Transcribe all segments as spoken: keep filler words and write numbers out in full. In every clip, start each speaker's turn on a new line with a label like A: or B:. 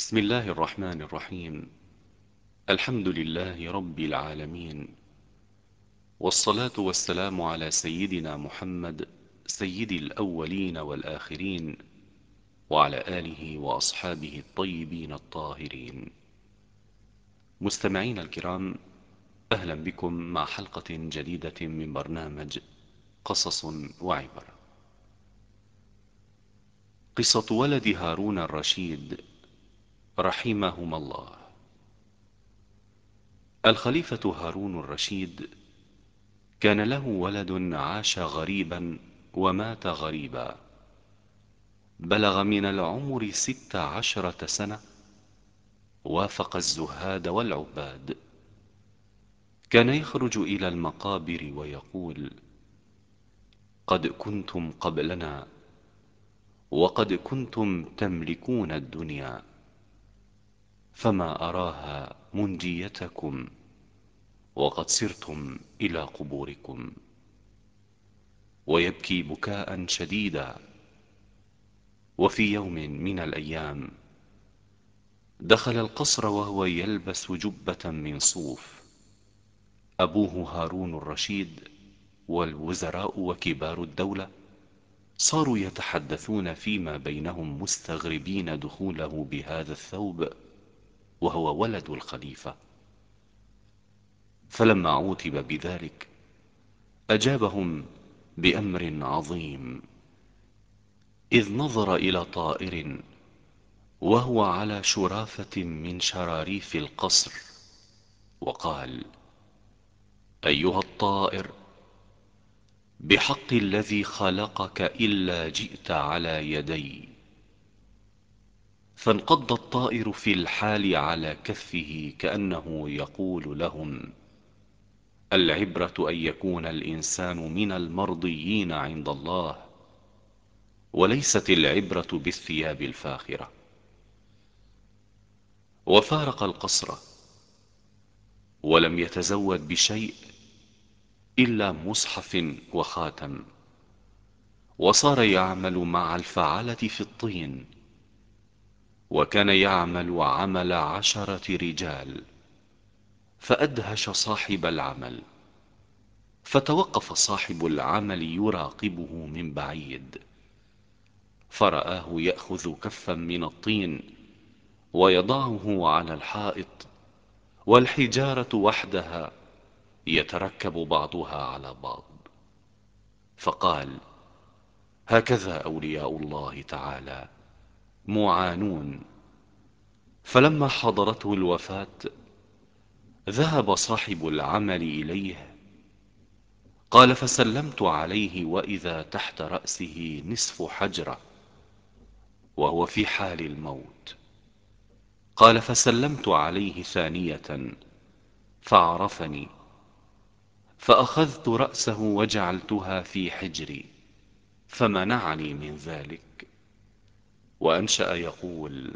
A: بسم الله الرحمن الرحيم. الحمد لله رب العالمين، والصلاة والسلام على سيدنا محمد سيد الأولين والآخرين، وعلى آله وأصحابه الطيبين الطاهرين. مستمعين الكرام، أهلا بكم مع حلقة جديدة من برنامج قصص وعبر. قصة ولد هارون الرشيد رحمهما الله. الخليفة هارون الرشيد كان له ولد عاش غريبا ومات غريبا، بلغ من العمر ست عشرة سنة، وافق الزهاد والعباد. كان يخرج إلى المقابر ويقول: قد كنتم قبلنا، وقد كنتم تملكون الدنيا، فما أراها منجيتكم، وقد سرتم إلى قبوركم. ويبكي بكاء شديدا. وفي يوم من الأيام دخل القصر وهو يلبس جبة من صوف أبوه هارون الرشيد، والوزراء وكبار الدولة صاروا يتحدثون فيما بينهم مستغربين دخوله بهذا الثوب وهو ولد الخليفة. فلما عوتب بذلك أجابهم بأمر عظيم، إذ نظر إلى طائر وهو على شرافة من شراريف القصر وقال: أيها الطائر، بحق الذي خلقك إلا جئت على يدي. فانقض الطائر في الحال على كفه كأنه يقول لهم: العبرة أن يكون الإنسان من المرضيين عند الله، وليست العبرة بالثياب الفاخرة. وفارق القصر، ولم يتزود بشيء إلا مصحف وخاتم، وصار يعمل مع الفعلة في الطين، وكان يعمل عمل عشرة رجال. فأدهش صاحب العمل، فتوقف صاحب العمل يراقبه من بعيد، فرآه يأخذ كفا من الطين ويضعه على الحائط، والحجارة وحدها يتركب بعضها على بعض. فقال: هكذا أولياء الله تعالى معانون. فلما حضرته الوفاة ذهب صاحب العمل إليه، قال: فسلمت عليه وإذا تحت رأسه نصف حجرة وهو في حال الموت. قال: فسلمت عليه ثانية فعرفني، فأخذت رأسه وجعلتها في حجري فمنعني من ذلك. وأنشأ يقول: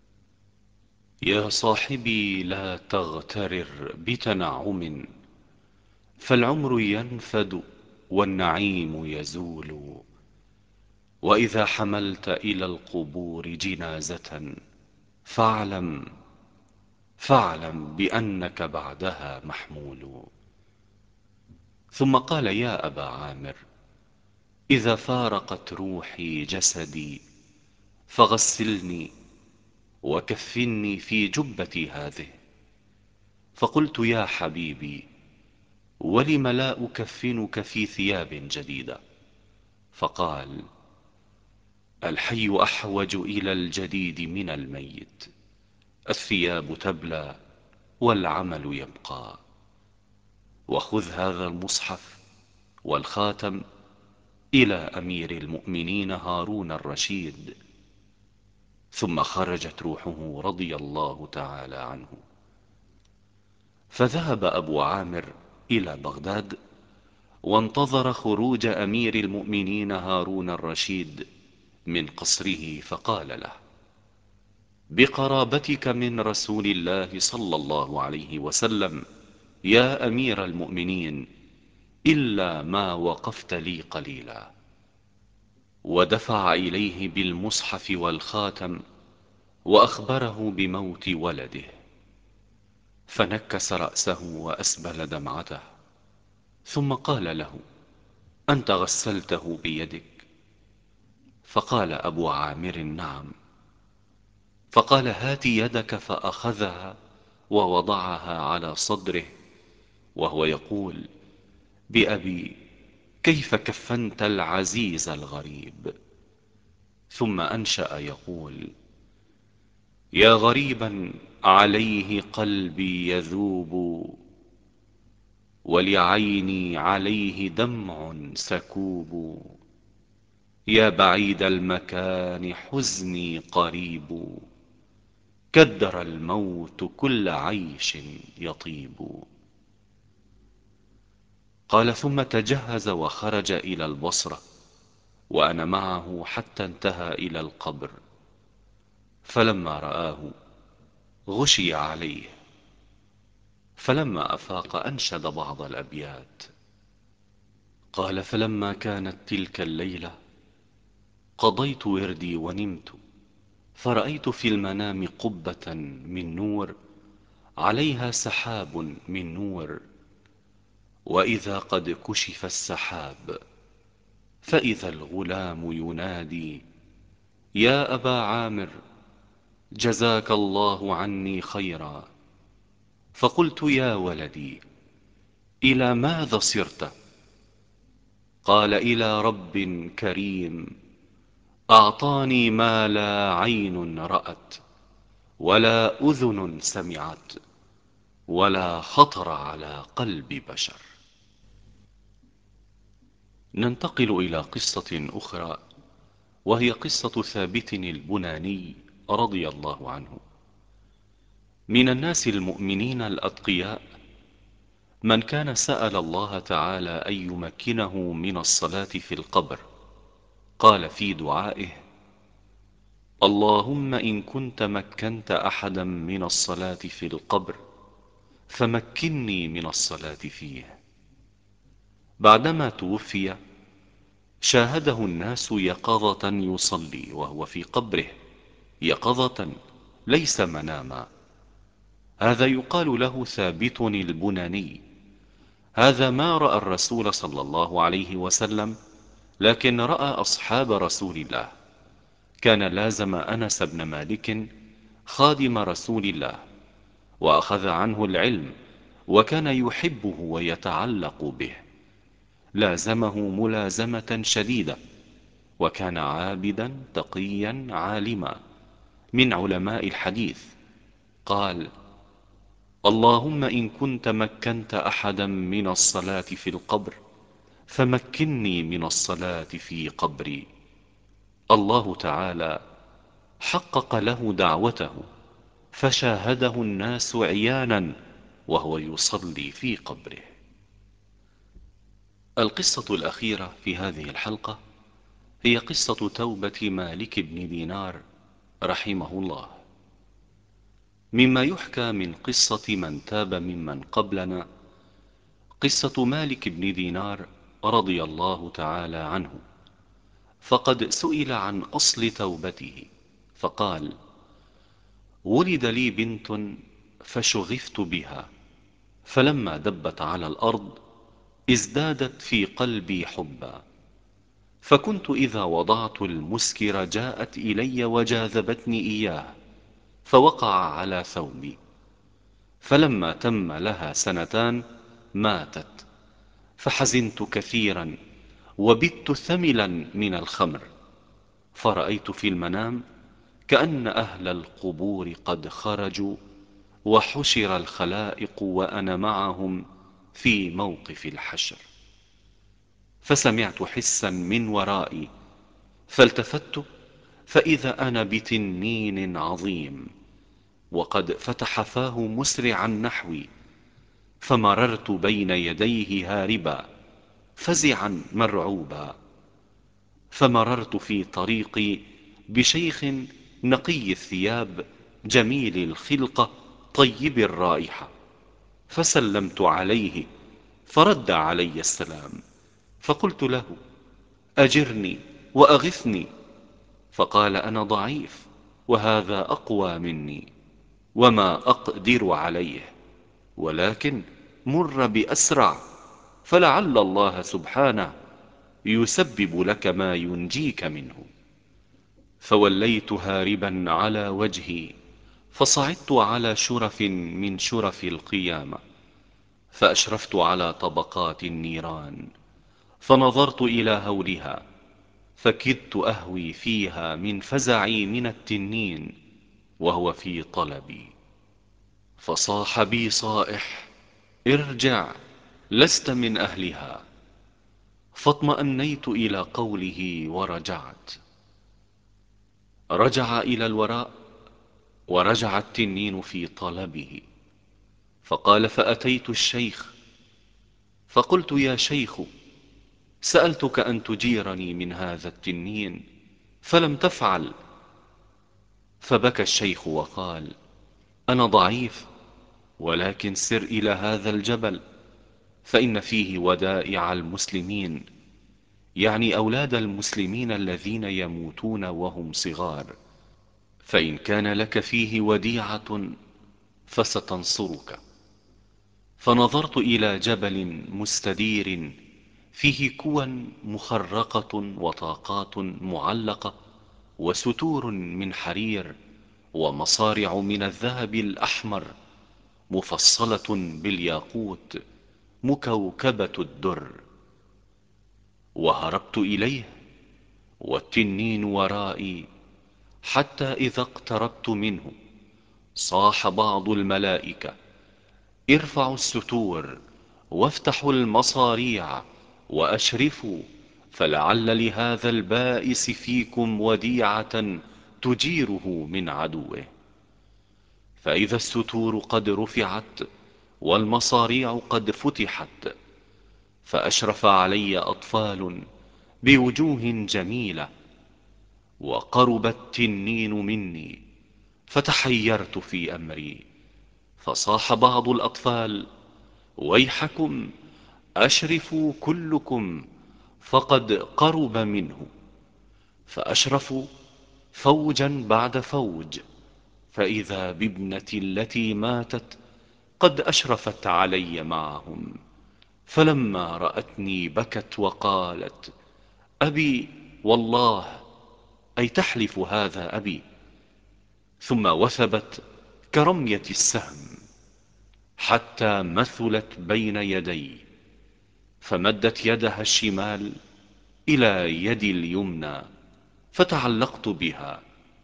A: يا صاحبي، لا تغترر بتنعم، فالعمر ينفد والنعيم يزول. وإذا حملت إلى القبور جنازة فاعلم فاعلم بأنك بعدها محمول. ثم قال: يا أبا عامر، إذا فارقت روحي جسدي فغسلني وكفني في جبتي هذه. فقلت: يا حبيبي، ولم لا أكفنك في ثياب جديدة؟ فقال: الحي أحوج إلى الجديد من الميت، الثياب تبلى والعمل يبقى. وخذ هذا المصحف والخاتم إلى أمير المؤمنين هارون الرشيد. ثم خرجت روحه رضي الله تعالى عنه. فذهب أبو عامر إلى بغداد وانتظر خروج أمير المؤمنين هارون الرشيد من قصره، فقال له: بقرابتك من رسول الله صلى الله عليه وسلم يا أمير المؤمنين، إلا ما وقفت لي قليلا. ودفع إليه بالمصحف والخاتم وأخبره بموت ولده، فنكس رأسه وأسبل دمعته، ثم قال له: أنت غسلته بيدك؟ فقال أبو عامر: نعم. فقال: هات يدك. فأخذها ووضعها على صدره وهو يقول: بأبي، كيف كفنت العزيز الغريب؟ ثم أنشأ يقول: يا غريبا عليه قلبي يذوب، ولعيني عليه دمع سكوب، يا بعيد المكان حزني قريب، كدر الموت كل عيش يطيب. قال: ثم تجهز وخرج إلى البصرة، وأنا معه حتى انتهى إلى القبر، فلما رآه غشي عليه، فلما أفاق أنشد بعض الأبيات. قال: فلما كانت تلك الليلة قضيت وردي ونمت، فرأيت في المنام قبة من نور عليها سحاب من نور، وإذا قد كشف السحاب فإذا الغلام ينادي: يا أبا عامر، جزاك الله عني خيرا. فقلت: يا ولدي، إلى ماذا صرت؟ قال: إلى رب كريم أعطاني ما لا عين رأت، ولا أذن سمعت، ولا خطر على قلب بشر. ننتقل إلى قصة أخرى، وهي قصة ثابت البناني رضي الله عنه. من الناس المؤمنين الأتقياء من كان سأل الله تعالى أن يمكنه من الصلاة في القبر. قال في دعائه: اللهم إن كنت مكنت أحدا من الصلاة في القبر فمكني من الصلاة فيه. بعدما توفي شاهده الناس يقظة يصلي وهو في قبره، يقظة ليس مناما. هذا يقال له ثابت البناني. هذا ما رأى الرسول صلى الله عليه وسلم، لكن رأى أصحاب رسول الله. كان لازم أنس بن مالك خادم رسول الله، وأخذ عنه العلم، وكان يحبه ويتعلق به، لازمه ملازمة شديدة، وكان عابدا تقيا عالما من علماء الحديث. قال: اللهم إن كنت مكنت أحدا من الصلاة في القبر فمكني من الصلاة في قبري. الله تعالى حقق له دعوته، فشاهده الناس عيانا وهو يصلي في قبره. القصة الأخيرة في هذه الحلقة هي قصة توبة مالك بن دينار رحمه الله. مما يحكى من قصة من تاب ممن قبلنا قصة مالك بن دينار رضي الله تعالى عنه. فقد سئل عن أصل توبته فقال: ولد لي بنت فشغفت بها، فلما دبت على الأرض ازدادت في قلبي حبا، فكنت إذا وضعت المسكر جاءت إلي وجاذبتني إياه فوقع على ثوبي، فلما تم لها سنتان ماتت، فحزنت كثيرا وبت ثملا من الخمر، فرأيت في المنام كأن أهل القبور قد خرجوا وحشر الخلائق وأنا معهم في موقف الحشر، فسمعت حسا من ورائي فالتفت فإذا أنا بتنين عظيم وقد فتح فاه مسرعا نحوي، فمررت بين يديه هاربا فزعا مرعوبا، فمررت في طريقي بشيخ نقي الثياب جميل الخلقة طيب الرائحة، فسلمت عليه فرد علي السلام، فقلت له: أجرني وأغثني. فقال: أنا ضعيف وهذا أقوى مني وما أقدر عليه، ولكن مر بأسرع، فلعل الله سبحانه يسبب لك ما ينجيك منه. فوليت هاربا على وجهي، فصعدت على شرف من شرف القيامة، فأشرفت على طبقات النيران، فنظرت إلى هولها، فكدت أهوي فيها من فزعي من التنين وهو في طلبي. فصاح بي صائح: ارجع، لست من أهلها. فاطمأنيت إلى قوله ورجعت. رجع إلى الوراء، ورجع التنين في طلبه. فقال: فأتيت الشيخ فقلت: يا شيخ، سألتك أن تجيرني من هذا التنين فلم تفعل. فبكى الشيخ وقال: أنا ضعيف، ولكن سر إلى هذا الجبل، فإن فيه ودائع المسلمين، يعني أولاد المسلمين الذين يموتون وهم صغار، فإن كان لك فيه وديعة فستنصرك. فنظرت إلى جبل مستدير فيه كوى مخرقة وطاقات معلقة وستور من حرير ومصارع من الذهب الأحمر مفصلة بالياقوت مكوكبة الدر. وهربت إليه والتنين ورائي، حتى إذا اقتربت منه صاح بعض الملائكة: ارفعوا الستور وافتحوا المصاريع وأشرفوا، فلعل لهذا البائس فيكم وديعة تجيره من عدوه. فإذا الستور قد رفعت والمصاريع قد فتحت، فأشرف علي أطفال بوجوه جميلة، وقرب التنين مني، فتحيرت في أمري. فصاح بعض الأطفال: ويحكم، أشرفوا كلكم، فقد قرب منه. فأشرفوا فوجا بعد فوج، فإذا بابنتي التي ماتت قد أشرفت علي معهم. فلما رأتني بكت وقالت: أبي والله، أي تحلف هذا أبي. ثم وثبت كرمية السهم حتى مثلت بين يدي، فمدت يدها الشمال إلى يدي اليمنى فتعلقت بها،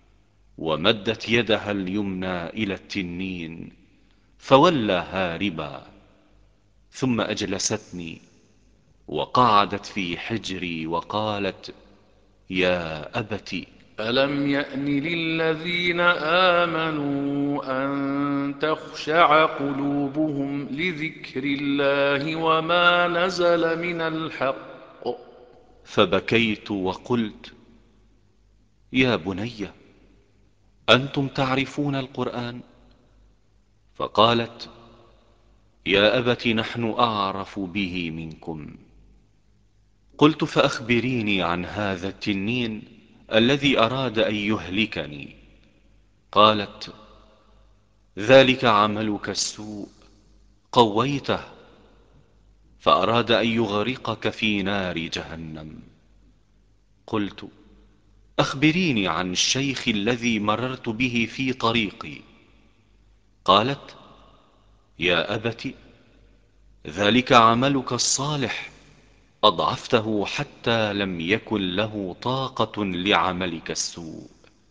A: ومدت يدها اليمنى إلى التنين فولى هاربا. ثم أجلستني وقعدت في حجري وقالت: يا أبت،
B: ألم يأن للذين آمنوا أن تخشع قلوبهم لذكر الله وما نزل من الحق.
A: فبكيت وقلت: يا بني، أنتم تعرفون القرآن؟ فقالت: يا أبت، نحن أعرف به منكم. قلت: فأخبريني عن هذا التنين الذي أراد أن يهلكني. قالت: ذلك عملك السوء، قويته فأراد أن يغرقك في نار جهنم. قلت: أخبريني عن الشيخ الذي مررت به في طريقي. قالت: يا أبت، ذلك عملك الصالح، أضعفته حتى لم يكن له طاقة لعملك السوء.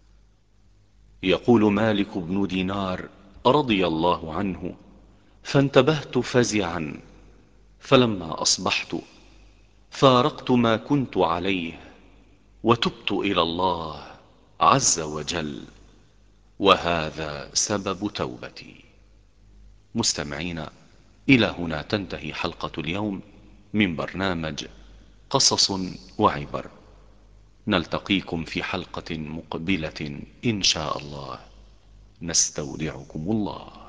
A: يقول مالك بن دينار رضي الله عنه: فانتبهت فزعا، فلما أصبحت فارقت ما كنت عليه وتبت إلى الله عز وجل، وهذا سبب توبتي. مستمعين، إلى هنا تنتهي حلقة اليوم من برنامج قصص وعبر. نلتقيكم في حلقة مقبلة إن شاء الله. نستودعكم الله.